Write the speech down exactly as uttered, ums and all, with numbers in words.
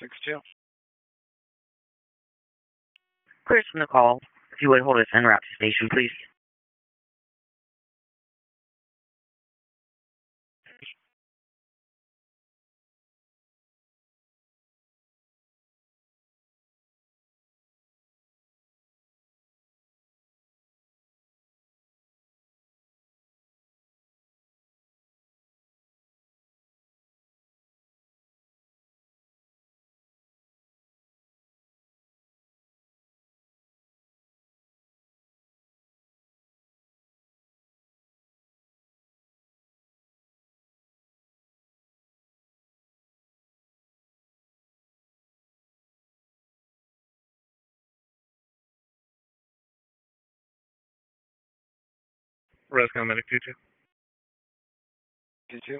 six two. Clears from the call. If you would hold us en route to station, please. Roscoe Medic two two. two two.